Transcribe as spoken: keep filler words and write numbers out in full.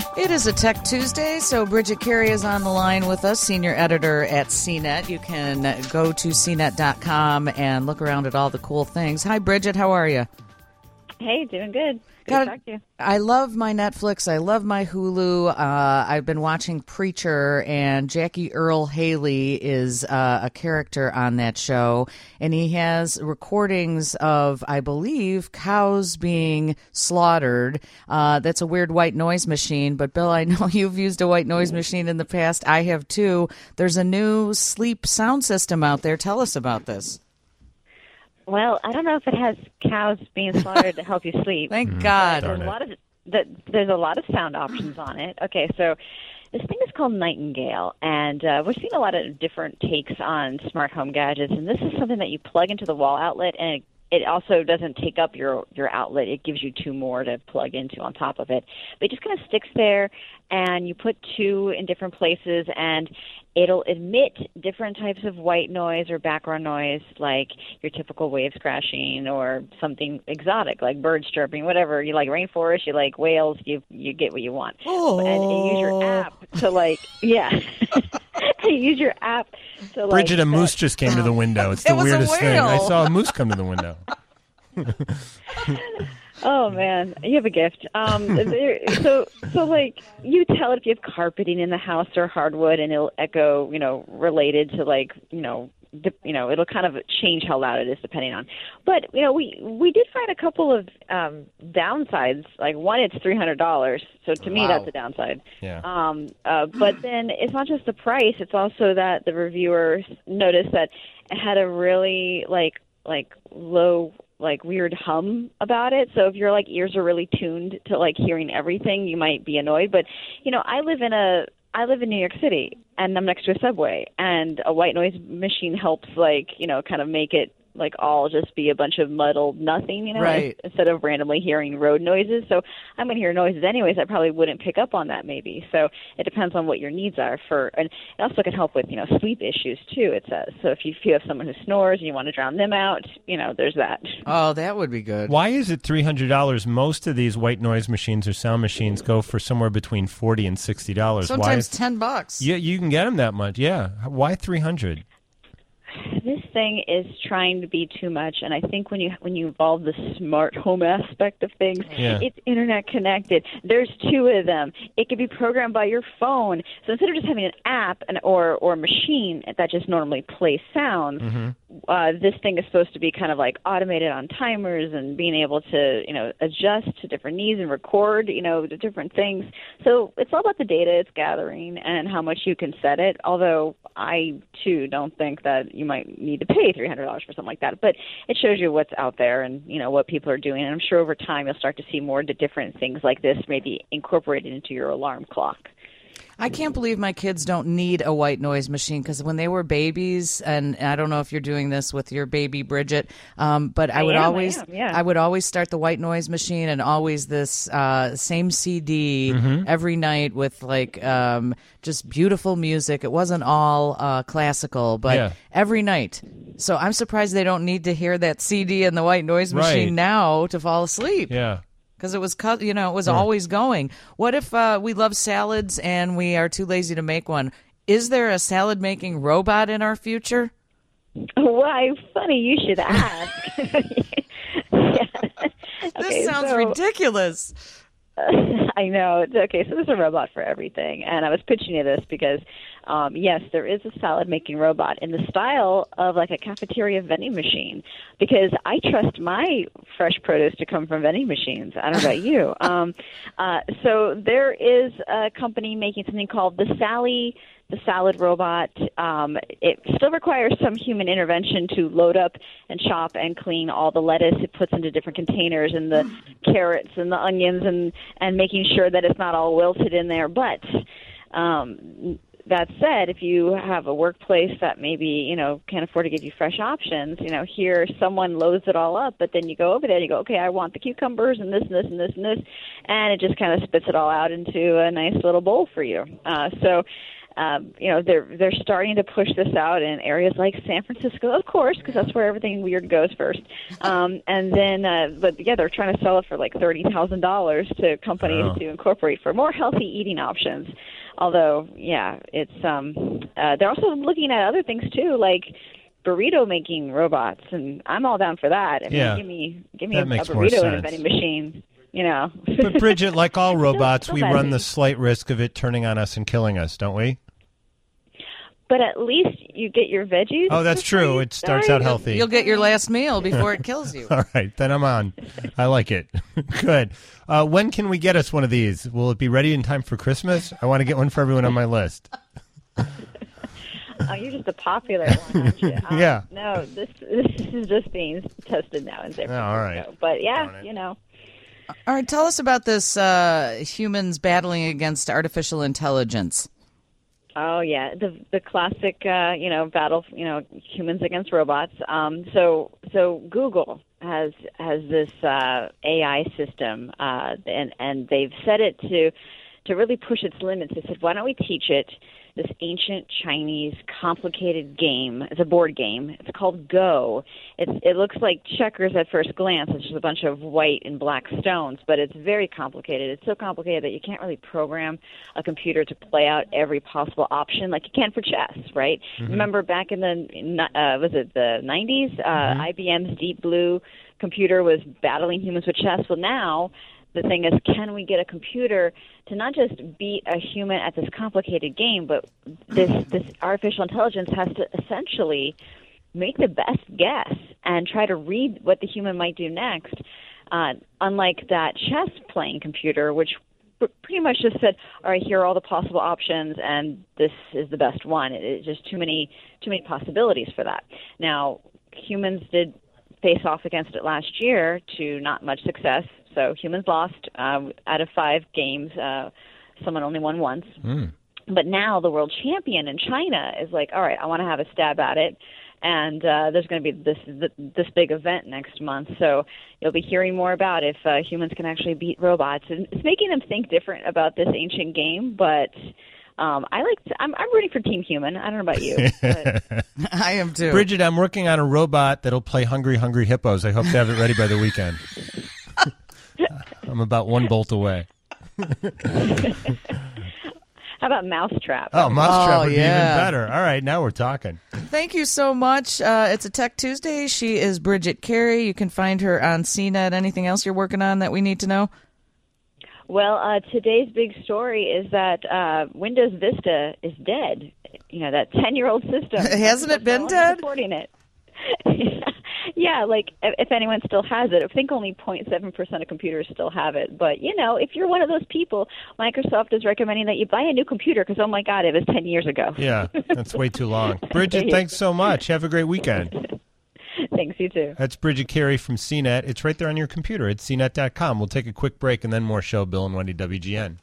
It is a Tech Tuesday, so Bridget Carey is on the line with us, senior editor at C net. You can go to c net dot com and look around at all the cool things. Hi, Bridget. How are you? Hey, doing good. Good God, to talk to you. I love my Netflix. I love my Hulu. Uh, I've been watching Preacher, and Jackie Earle Haley is uh, a character on that show. And he has recordings of, I believe, cows being slaughtered. Uh, that's a weird white noise machine. But, Bill, I know you've used a white noise machine in the past. I have, too. There's a new sleep sound system out there. Tell us about this. Well, I don't know if it has cows being slaughtered to help you sleep. Thank mm, God. There's a lot of the, there's a lot of sound options on it. Okay, so this thing is called Nightingale, and uh, we're seeing a lot of different takes on smart home gadgets. And this is something that you plug into the wall outlet, and it, it also doesn't take up your your outlet. It gives you two more to plug into on top of it. But it just kind of sticks there, and you put two in different places, and it'll emit different types of white noise or background noise, like your typical waves crashing or something exotic, like birds chirping, whatever. You like rainforest, you like whales, you you get what you want. Oh. And you use your app to, like, yeah. You use your app to, like... Bridget, a moose just came to the window. It's the It was a weirdest thing. whale. I saw a moose come to the window. Oh man, you have a gift. Um, there, so, so like you tell it if you have carpeting in the house or hardwood, and it'll echo, you know, related to, like, you know, the, you know, it'll kind of change how loud it is depending on. But you know, we we did find a couple of um, downsides. Like, one, it's three hundred dollars. So to me, Wow. that's a downside. Yeah. Um, uh, but then it's not just the price; it's also that the reviewers noticed that it had a really like like low. like weird hum about it. So if your like ears are really tuned to like hearing everything, you might be annoyed. But you know, I live in a I live in New York City, and I'm next to a subway, and a white noise machine helps, like, you know, kind of make it like all just be a bunch of muddled nothing, you know, Right. instead of randomly hearing road noises. So I'm going to hear noises anyways. I probably wouldn't pick up on that maybe. So it depends on what your needs are for, and it also can help with, you know, sleep issues too, it says. So if you, if you have someone who snores and you want to drown them out, you know, there's that. Oh, that would be good. Why is it three hundred dollars? Most of these white noise machines or sound machines go for somewhere between forty dollars and sixty dollars. Sometimes Why? ten bucks. Yeah, you can get them that much. Yeah. Why three hundred dollars? This thing is trying to be too much, and I think when you when you involve the smart home aspect of things, Yeah. it's internet connected. There's two of them. It can be programmed by your phone. So instead of just having an app and or or a machine that just normally plays sounds, Mm-hmm. uh, this thing is supposed to be kind of like automated on timers and being able to, you know, adjust to different needs and record, you know, the different things. So it's all about the data it's gathering and how much you can set it. Although I too don't think that you might need to pay three hundred dollars for something like that. But it shows you what's out there and, you know, what people are doing. And I'm sure over time you'll start to see more to different things like this maybe incorporated into your alarm clock. I can't believe my kids don't need a white noise machine, because when they were babies, and I don't know if you're doing this with your baby Bridget, um, but I, I would am, I always, am, yeah. I would always start the white noise machine, and always this uh, same C D Mm-hmm. every night with like um, just beautiful music. It wasn't all uh, classical, but Yeah. every night. So I'm surprised they don't need to hear that C D and the white noise machine Right. now to fall asleep. Yeah. Because it was, cu- you know, it was always going. What if uh, we love salads and we are too lazy to make one? Is there a salad making robot in our future? Why, funny you should ask. Yeah. This Okay, sounds so- ridiculous. I know. It's okay. So there's a robot for everything. And I was pitching you this because, um, yes, there is a salad-making robot in the style of like a cafeteria vending machine, because I trust my fresh produce to come from vending machines. I don't know about you. Um, uh, so there is a company making something called the Sally the salad robot. Um, it still requires some human intervention to load up and chop and clean all the lettuce it puts into different containers, and the carrots and the onions, and, and making sure that it's not all wilted in there. But um, that said, if you have a workplace that maybe, you know, can't afford to give you fresh options, you know, here someone loads it all up, but then you go over there and you go, okay, I want the cucumbers and this and this and this and this, and it just kind of spits it all out into a nice little bowl for you. Uh, so um, you know, they're they're starting to push this out in areas like San Francisco, of course, because that's where everything weird goes first. Um, and then, uh, but yeah, they're trying to sell it for like thirty thousand dollars to companies Oh. to incorporate for more healthy eating options. Although, yeah, it's um, uh, they're also looking at other things too, like burrito making robots, and I'm all down for that. I mean, Yeah. give me give me That a, a makes more burrito in a sense. vending machine. You know. But Bridget, like all robots, still we messy. run the slight risk of it turning on us and killing us, don't we? But at least you get your veggies. Oh, that's before true. you It starts die. out healthy. You'll get your last meal before it kills you. All right, then I'm on. I like it. Good. Uh, when can we get us one of these? Will it be ready in time for Christmas? I want to get one for everyone on my list. Oh, you're just a popular one, aren't you? Um, Yeah. No, this this is just being tested now in San Francisco. Oh, all right. But Darn yeah, it. you know. All right, tell us about this uh, humans battling against artificial intelligence. Oh yeah, the the classic, uh, you know, battle, you know, humans against robots. Um, so so Google has has this uh, A I system, uh, and and they've set it to to really push its limits. They said, why don't we teach it this ancient Chinese complicated game? It's a board game. It's called Go. It's, it looks like checkers at first glance. It's just a bunch of white and black stones, but it's very complicated. It's so complicated that you can't really program a computer to play out every possible option like you can for chess, right? Mm-hmm. Remember back in the, uh, was it the nineties? Uh, mm-hmm. I B M's Deep Blue computer was battling humans with chess. Well, now the thing is, can we get a computer to not just beat a human at this complicated game, but this this artificial intelligence has to essentially make the best guess and try to read what the human might do next, uh, unlike that chess playing computer, which pretty much just said, all right, here are all the possible options, and this is the best one. It's just too many too many possibilities for that. Now, humans did face off against it last year to not much success. So humans lost uh, out of five games. Uh, someone only won once. Mm. But now the world champion in China is like, all right, I want to have a stab at it. And uh, there's going to be this this big event next month. So you'll be hearing more about if uh, humans can actually beat robots. And it's making them think different about this ancient game. But um, I like to, I'm, I'm rooting for Team Human. I don't know about you. But I am too. Bridget, I'm working on a robot that'll play Hungry Hungry Hippos. I hope to have it ready by the weekend. I'm about one bolt away. How about Mousetrap? Oh, Mousetrap Oh, would yeah. be even better. All right, now we're talking. Thank you so much. Uh, it's a Tech Tuesday. She is Bridget Carey. You can find her on C net. Anything else you're working on that we need to know? Well, uh, today's big story is that uh, Windows Vista is dead. You know, that ten-year-old system. Hasn't it been No one's dead? Supporting it. Yeah, like if anyone still has it. I think only zero point seven percent of computers still have it. But, you know, if you're one of those people, Microsoft is recommending that you buy a new computer because, oh, my God, it was ten years ago. Yeah, that's way too long. There Bridget, you thanks so much. Have a great weekend. Thanks, you too. That's Bridget Carey from C net. It's right there on your computer at C net dot com. We'll take a quick break and then more show. Bill and Wendy, W G N.